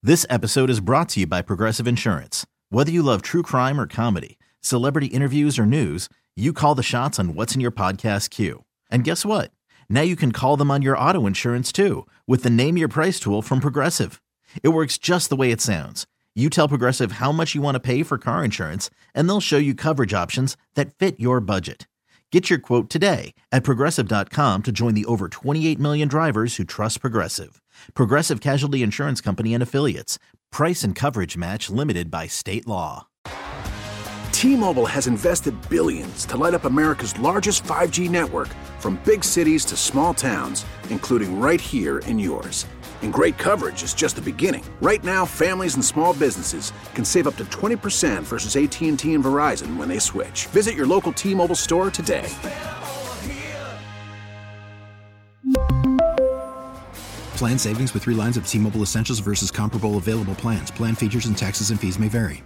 This episode is brought to you by Progressive Insurance. Whether you love true crime or comedy, celebrity interviews or news, you call the shots on what's in your podcast queue. And guess what? Now you can call them on your auto insurance too with the Name Your Price tool from Progressive. It works just the way it sounds. You tell Progressive how much you want to pay for car insurance, and they'll show you coverage options that fit your budget. Get your quote today at Progressive.com to join the over 28 million drivers who trust Progressive. Progressive Casualty Insurance Company and Affiliates. Price and coverage match limited by state law. T-Mobile has invested billions to light up America's largest 5G network, from big cities to small towns, including right here in yours. And great coverage is just the beginning. Right now, families and small businesses can save up to 20% versus AT&T and Verizon when they switch. Visit your local T-Mobile store today. Plan savings with 3 lines of T-Mobile Essentials versus comparable available plans. Plan features and taxes and fees may vary.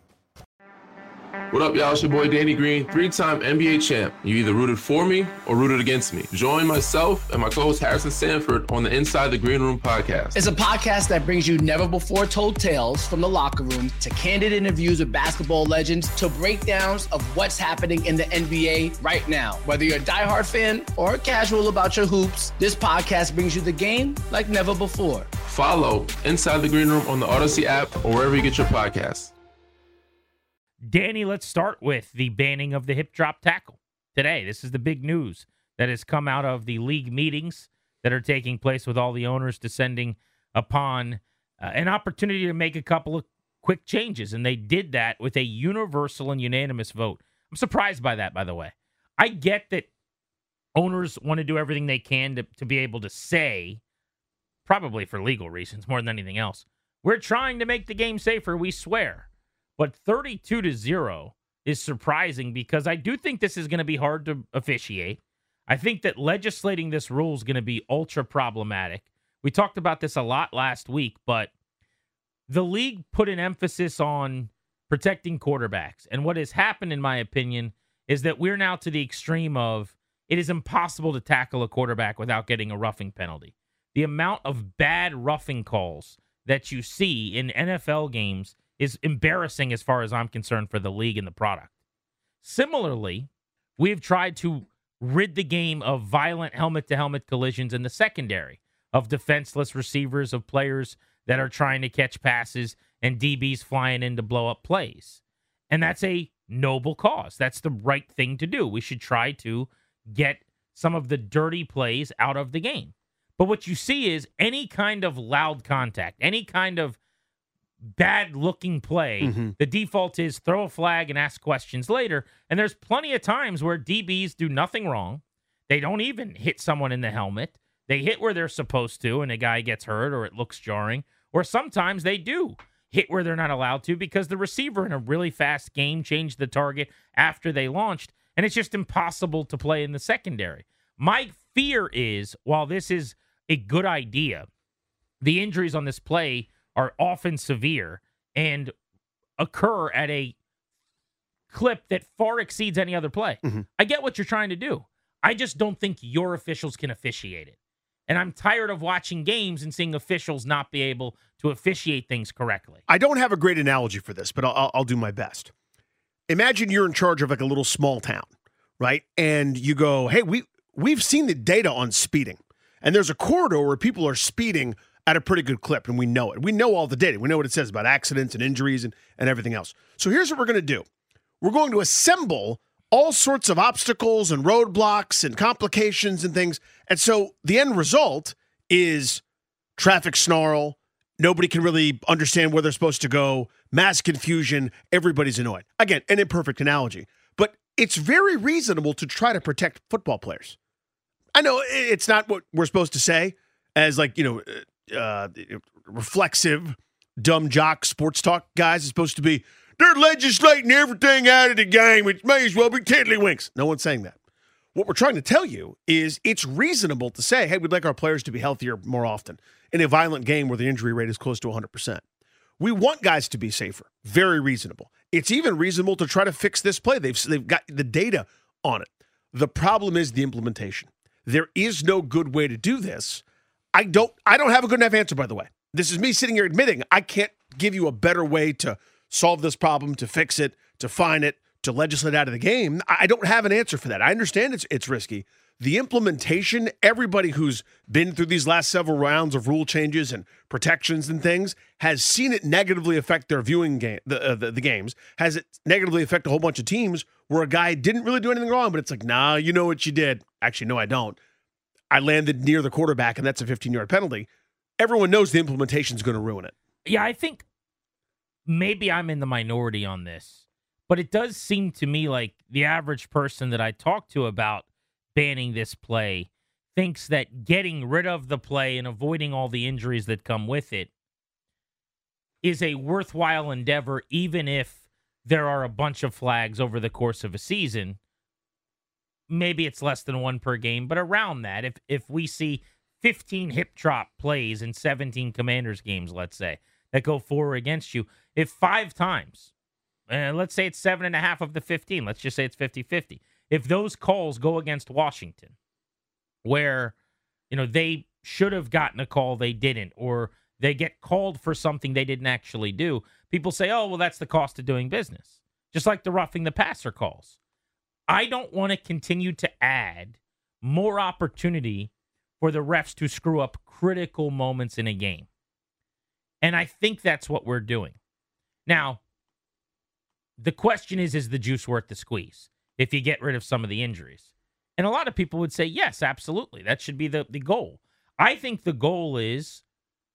What up, y'all? It's your boy Danny Green, 3-time NBA champ. You either rooted for me or rooted against me. Join myself and my co-host Harrison Sanford on the Inside the Green Room podcast. It's a podcast that brings you never-before-told tales from the locker room to candid interviews with basketball legends to breakdowns of what's happening in the NBA right now. Whether you're a diehard fan or casual about your hoops, this podcast brings you the game like never before. Follow Inside the Green Room on the Odyssey app or wherever you get your podcasts. Danny, let's start with the banning of the hip drop tackle today. This is the big news that has come out of the league meetings that are taking place with all the owners descending upon an opportunity to make a couple of quick changes, and they did that with a universal and unanimous vote. I'm surprised by that, by the way. I get that owners want to do everything they can to be able to say, probably for legal reasons more than anything else, we're trying to make the game safer, we swear. But 32-0 is surprising because I do think this is going to be hard to officiate. I think that legislating this rule is going to be ultra problematic. We talked about this a lot last week, but the league put an emphasis on protecting quarterbacks. And what has happened, in my opinion, is that we're now to the extreme of it is impossible to tackle a quarterback without getting a roughing penalty. The amount of bad roughing calls that you see in NFL games is embarrassing as far as I'm concerned for the league and the product. Similarly, we've tried to rid the game of violent helmet-to-helmet collisions in the secondary, of defenseless receivers, of players that are trying to catch passes, and DBs flying in to blow up plays. And that's a noble cause. That's the right thing to do. We should try to get some of the dirty plays out of the game. But what you see is any kind of loud contact, any kind of bad-looking play, the default is throw a flag and ask questions later. And there's plenty of times where DBs do nothing wrong. They don't even hit someone in the helmet. They hit where they're supposed to, and a guy gets hurt or it looks jarring. Or sometimes they do hit where they're not allowed to because the receiver in a really fast game changed the target after they launched, and it's just impossible to play in the secondary. My fear is, while this is a good idea, the injuries on this play are often severe and occur at a clip that far exceeds any other play. I get what you're trying to do. I just don't think your officials can officiate it. And I'm tired of watching games and seeing officials not be able to officiate things correctly. I don't have a great analogy for this, but I'll do my best. Imagine you're in charge of like a little small town, right? And you go, hey, we've seen the data on speeding. And there's a corridor where people are speeding at a pretty good clip, and we know it. We know all the data. We know what it says about accidents and injuries and everything else. So here's what we're going to do. We're going to assemble all sorts of obstacles and roadblocks and complications and things. And so the end result is traffic snarl. Nobody can really understand where they're supposed to go. Mass confusion. Everybody's annoyed. Again, an imperfect analogy. But it's very reasonable to try to protect football players. I know it's not what we're supposed to say as like, reflexive, dumb jock sports talk guys. It's supposed to be, they're legislating everything out of the game. It may as well be tiddlywinks. No one's saying that. What we're trying to tell you is it's reasonable to say, hey, we'd like our players to be healthier more often in a violent game where the injury rate is close to 100%. We want guys to be safer. Very reasonable. It's even reasonable to try to fix this play. They've got the data on it. The problem is the implementation. There is no good way to do this. I don't have a good enough answer, by the way. This is me sitting here admitting I can't give you a better way to solve this problem, to fix it, to fine it, to legislate out of the game. I don't have an answer for that. I understand it's risky. The implementation, everybody who's been through these last several rounds of rule changes and protections and things has seen it negatively affect their viewing game, the games. Has it negatively affect a whole bunch of teams where a guy didn't really do anything wrong, but it's like, nah, you know what you did. Actually, no, I don't. I landed near the quarterback, and that's a 15-yard penalty. Everyone knows the implementation is going to ruin it. Yeah, I think maybe I'm in the minority on this, but it does seem to me like the average person that I talk to about banning this play thinks that getting rid of the play and avoiding all the injuries that come with it is a worthwhile endeavor, even if there are a bunch of flags over the course of a season. Maybe it's less than one per game, but around that, if we see 15 hip drop plays in 17 Commanders games, let's say, that go forward against you, if 5 times, let's say it's 7.5 of the 15, let's just say it's 50-50. If those calls go against Washington, where, they should have gotten a call, they didn't, or they get called for something they didn't actually do, people say, oh, well, that's the cost of doing business. Just like the roughing the passer calls. I don't want to continue to add more opportunity for the refs to screw up critical moments in a game. And I think that's what we're doing. Now, the question is the juice worth the squeeze if you get rid of some of the injuries? And a lot of people would say, yes, absolutely. That should be the goal. I think the goal is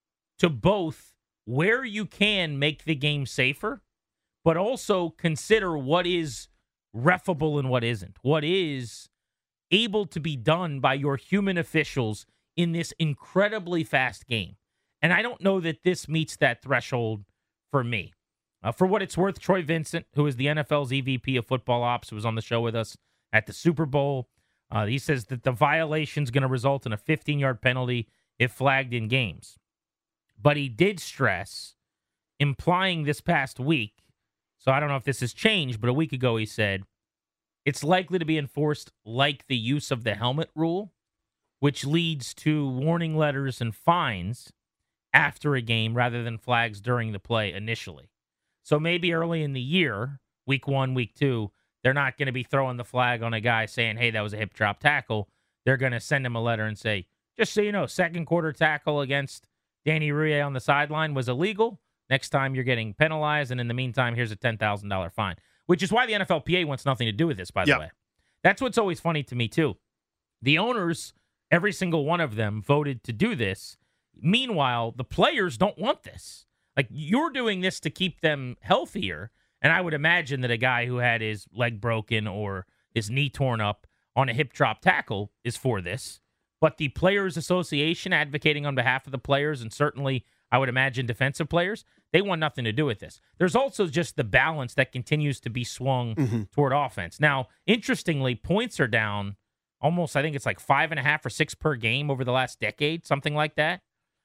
to both, where you can, make the game safer, but also consider what is reffable and what isn't. What is able to be done by your human officials in this incredibly fast game. And I don't know that this meets that threshold for me. For what it's worth, Troy Vincent, who is the NFL's EVP of football ops, who was on the show with us at the Super Bowl, he says that the violation is going to result in a 15-yard penalty if flagged in games. But he did stress, implying this past week, so I don't know if this has changed, but a week ago he said, it's likely to be enforced like the use of the helmet rule, which leads to warning letters and fines after a game rather than flags during the play initially. So maybe early in the year, week 1, week 2, they're not going to be throwing the flag on a guy saying, hey, that was a hip drop tackle. They're going to send him a letter and say, just so you know, second quarter tackle against Danny Rouillet on the sideline was illegal. Next time you're getting penalized, and in the meantime, here's a $10,000 fine, which is why the NFLPA wants nothing to do with this, by the way. That's what's always funny to me, too. The owners, every single one of them, voted to do this. Meanwhile, the players don't want this. Like, you're doing this to keep them healthier, and I would imagine that a guy who had his leg broken or his knee torn up on a hip drop tackle is for this. But the Players Association advocating on behalf of the players, and certainly I would imagine defensive players, they want nothing to do with this. There's also just the balance that continues to be swung toward offense. Now, interestingly, points are down almost, I think it's like 5.5 or 6 per game over the last decade, something like that.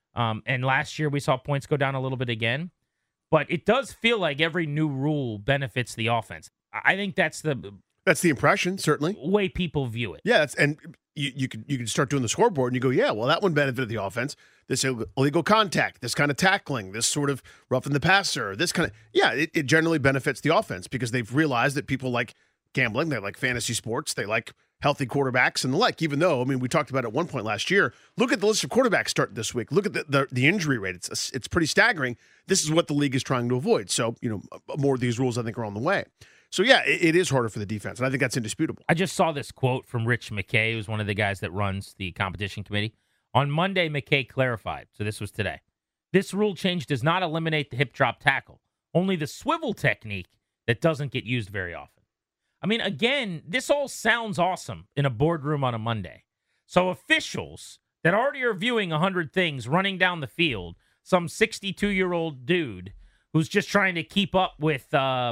And last year we saw points go down a little bit again. But it does feel like every new rule benefits the offense. I think that's the impression, certainly, way people view it. Yeah, and you could start doing the scoreboard and you go, yeah, well, that one benefited the offense. This illegal contact, this kind of tackling, this sort of roughing the passer, this kind of, it generally benefits the offense because they've realized that people like gambling, they like fantasy sports, they like healthy quarterbacks and the like, even though, I mean, we talked about it at one point last year. Look at the list of quarterbacks starting this week. Look at the injury rate. It's pretty staggering. This is what the league is trying to avoid. So, more of these rules, I think, are on the way. So, yeah, it is harder for the defense, and I think that's indisputable. I just saw this quote from Rich McKay, who's one of the guys that runs the competition committee. On Monday, McKay clarified, so this was today, this rule change does not eliminate the hip drop tackle, only the swivel technique that doesn't get used very often. I mean, again, this all sounds awesome in a boardroom on a Monday. So officials that already are viewing 100 things running down the field, some 62-year-old dude who's just trying to keep up with,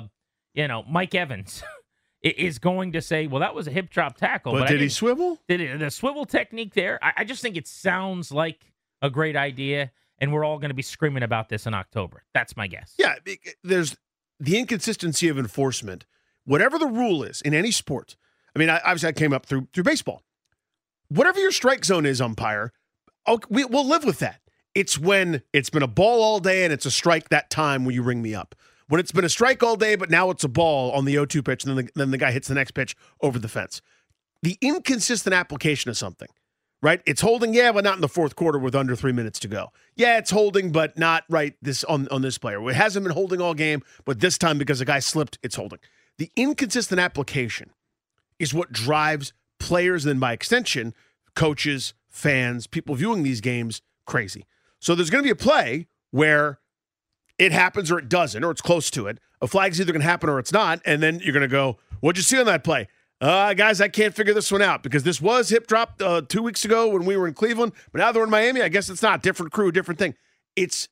Mike Evans, is going to say, well, that was a hip drop tackle. But did he swivel? The swivel technique there, I just think it sounds like a great idea, and we're all going to be screaming about this in October. That's my guess. Yeah, there's the inconsistency of enforcement. Whatever the rule is in any sport, I mean, obviously I came up through baseball. Whatever your strike zone is, umpire, we'll live with that. It's when it's been a ball all day and it's a strike that time when you ring me up. When it's been a strike all day, but now it's a ball on the 0-2 pitch, and then the guy hits the next pitch over the fence. The inconsistent application of something, right? It's holding, yeah, but not in the fourth quarter with under 3 minutes to go. Yeah, it's holding, but not right this on this player. It hasn't been holding all game, but this time because the guy slipped, it's holding. The inconsistent application is what drives players, and then by extension, coaches, fans, people viewing these games crazy. So there's going to be a play where it happens or it doesn't, or it's close to it. A flag's either going to happen or it's not, and then you're going to go, what'd you see on that play? Guys, I can't figure this one out because this was hip drop 2 weeks ago when we were in Cleveland, but now they're in Miami. I guess it's not. Different crew, different thing. It's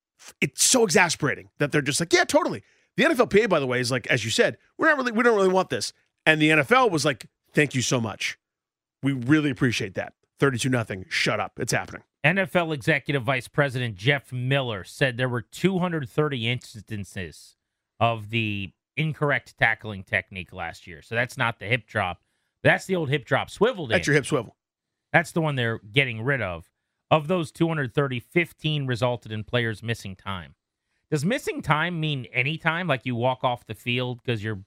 so exasperating that they're just like, yeah, totally. The NFLPA, by the way, is like, as you said, we don't really want this. And the NFL was like, thank you so much. We really appreciate that. 32-0. Shut up. It's happening. NFL Executive Vice President Jeff Miller said there were 230 instances of the incorrect tackling technique last year. So that's not the hip drop. That's the old hip drop swivel. That's your hip swivel. That's the one they're getting rid of. Of those 230, 15 resulted in players missing time. Does missing time mean any time? Like you walk off the field because you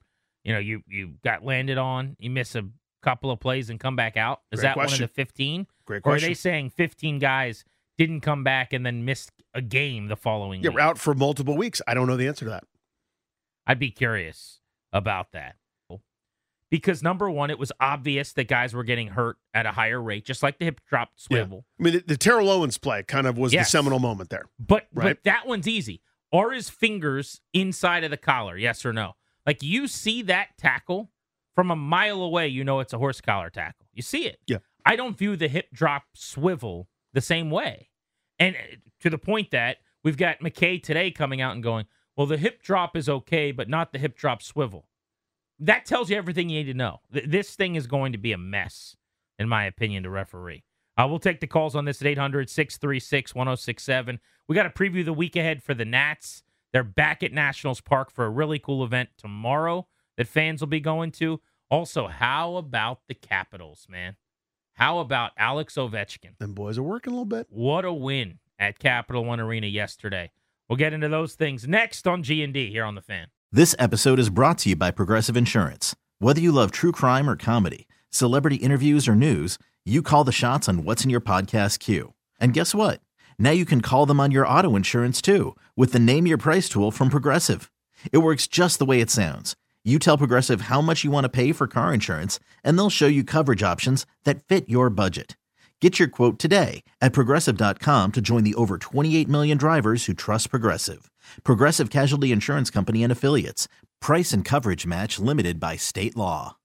got landed on, you miss a couple of plays and come back out? Is that one of the 15? Great question. Or are they saying 15 guys didn't come back and then missed a game the following week? Yeah, we're out for multiple weeks. I don't know the answer to that. I'd be curious about that. Because, number one, it was obvious that guys were getting hurt at a higher rate, just like the hip drop swivel. Yeah. I mean, the Terrell Owens play kind of was the seminal moment there. But right? But that one's easy. Are his fingers inside of the collar, yes or no? Like, you see that tackle from a mile away, you know it's a horse collar tackle. You see it. Yeah. I don't view the hip drop swivel the same way. And to the point that we've got McKay today coming out and going, well, the hip drop is okay, but not the hip drop swivel. That tells you everything you need to know. This thing is going to be a mess, in my opinion, to referee. We'll take the calls on this at 800-636-1067. We got to preview the week ahead for the Nats. They're back at Nationals Park for a really cool event tomorrow that fans will be going to. Also, how about the Capitals, man? How about Alex Ovechkin? Them boys are working a little bit. What a win at Capital One Arena yesterday. We'll get into those things next on G&D here on The Fan. This episode is brought to you by Progressive Insurance. Whether you love true crime or comedy, celebrity interviews or news, you call the shots on what's in your podcast queue. And guess what? Now you can call them on your auto insurance too with the Name Your Price tool from Progressive. It works just the way it sounds. You tell Progressive how much you want to pay for car insurance, and they'll show you coverage options that fit your budget. Get your quote today at Progressive.com to join the over 28 million drivers who trust Progressive. Progressive Casualty Insurance Company and Affiliates. Price and coverage match limited by state law.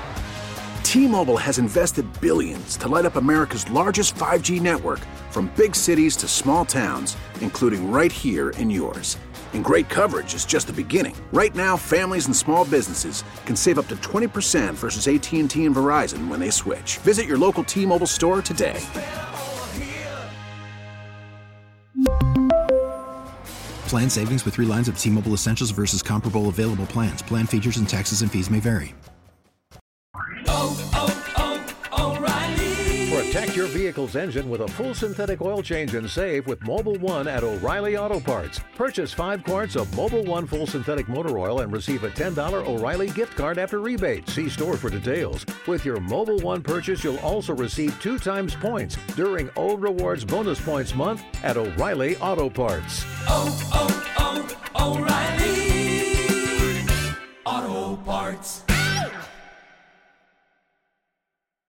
T-Mobile has invested billions to light up America's largest 5G network, from big cities to small towns, including right here in yours. And great coverage is just the beginning. Right now, families and small businesses can save up to 20% versus AT&T and Verizon when they switch. Visit your local T-Mobile store today. Plan savings with 3 lines of T-Mobile Essentials versus comparable available plans. Plan features and taxes and fees may vary. Protect your vehicle's engine with a full synthetic oil change and save with Mobil 1 at O'Reilly Auto Parts. Purchase 5 quarts of Mobil 1 full synthetic motor oil and receive a $10 O'Reilly gift card after rebate. See store for details. With your Mobil 1 purchase, you'll also receive 2 times points during O Rewards Bonus Points Month at O'Reilly Auto Parts. O'Reilly Auto Parts.